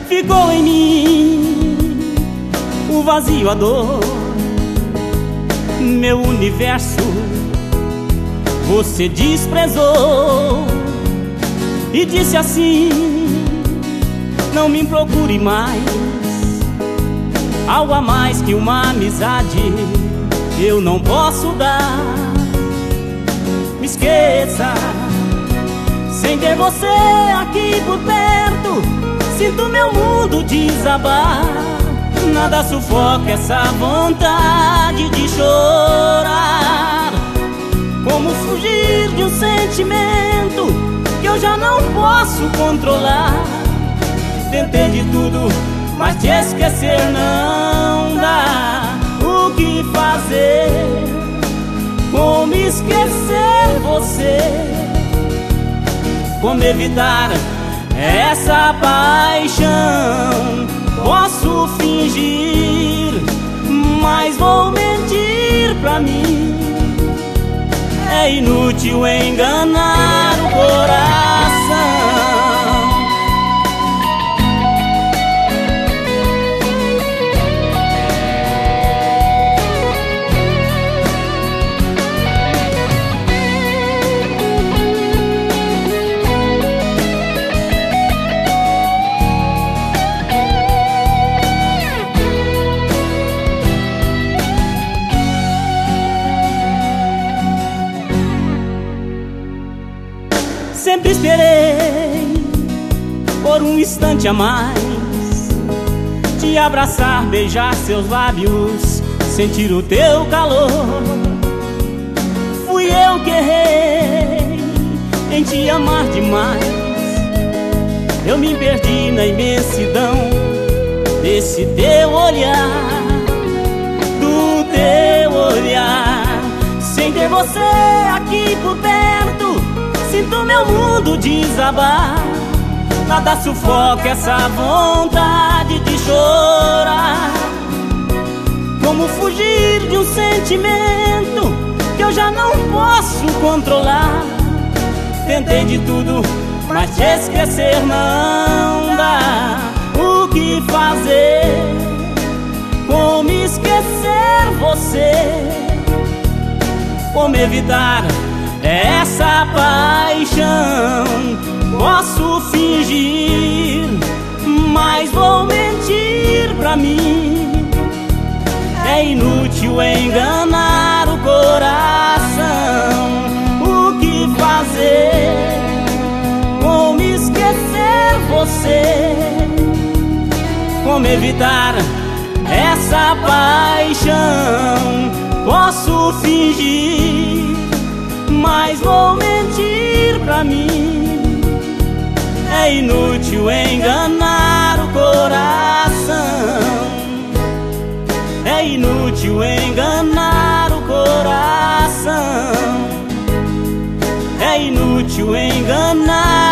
Ficou em mim o vazio, a dor, meu universo você desprezou e disse assim: não me procure mais, algo a mais que uma amizade eu não posso dar. Me esqueça, sem ter você aqui por perto, sinto meu mundo desabar. Nada sufoca essa vontade de chorar. Como fugir de um sentimento que eu já não posso controlar? Tentei de tudo, mas te esquecer não dá. O que fazer? Como esquecer você? Como evitar essa paixão? Posso fingir, mas vou mentir pra mim. É inútil enganar o coração. Sempre esperei por um instante a mais, te abraçar, beijar seus lábios, sentir o teu calor. Fui eu que errei em te amar demais. Eu me perdi na imensidão desse teu olhar, do teu olhar. Sem ter você aqui por perto, sinto meu mundo desabar. Nada sufoca essa vontade de chorar. Como fugir de um sentimento que eu já não posso controlar? Tentei de tudo, mas te esquecer não dá. O que fazer? Como esquecer você? Como evitar essa paixão? Posso fingir, mas vou mentir pra mim. É inútil enganar o coração. O que fazer? Como esquecer você? Como evitar essa paixão? Posso fingir, mas vou mentir pra mim. É inútil enganar o coração. É inútil enganar o coração. É inútil enganar